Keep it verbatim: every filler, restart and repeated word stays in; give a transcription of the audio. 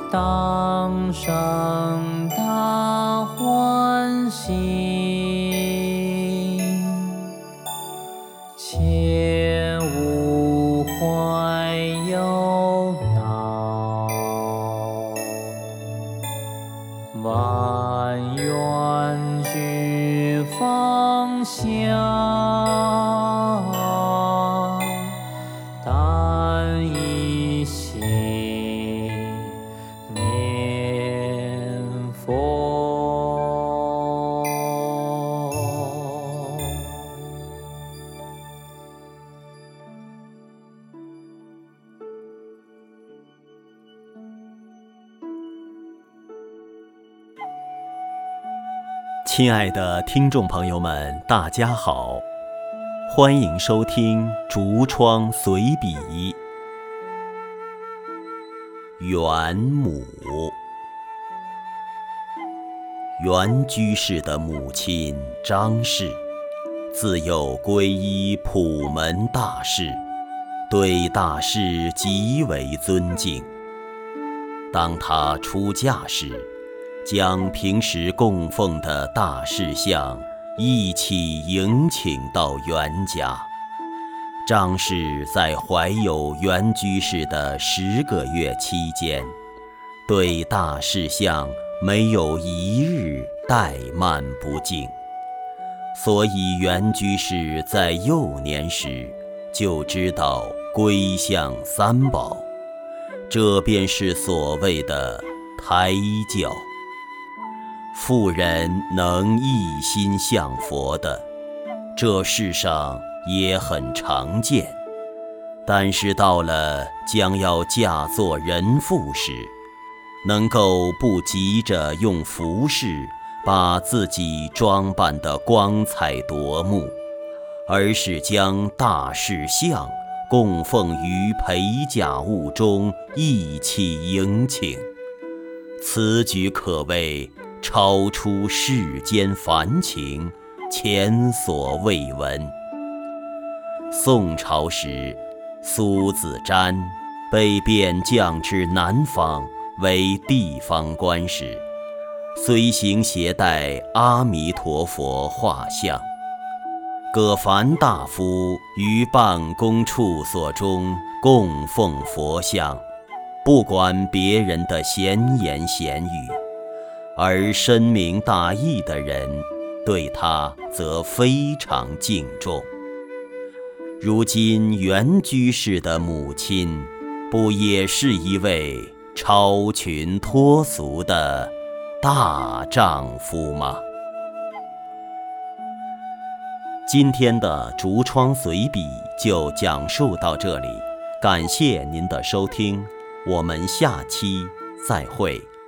当生大欢喜，切勿怀忧恼，万愿具放下，但一心念佛。 亲爱的听众朋友们，大家好，欢迎收听《竹窗随笔》。袁母，袁居士的母亲张氏，自幼皈依普门大士，对大士极为尊敬。当她出嫁时，将平时供奉的大士像一起迎请到袁家。张氏在怀有袁居士的十个月期间，对大士像没有一日怠慢不敬，所以袁居士在幼年时就知道归向三宝，这便是所谓的胎教。妇人能一心向佛的，这世上也很常见，但是到了将要嫁做人妇时，能够不急着用服饰把自己装扮得光彩夺目，而是将大士像供奉于陪嫁物中一起迎请，此举可谓超出世间凡情，前所未闻。宋朝时，苏子瞻被贬降至南方为地方官时，随行携带阿弥陀佛画像。葛凡大夫于办公处所中供奉佛像，不管别人的闲言闲语，而深明大义的人对他则非常敬重。如今袁居士的母亲不也是一位超群脱俗的大丈夫吗？今天的竹窗随笔就讲述到这里，感谢您的收听，我们下期再会。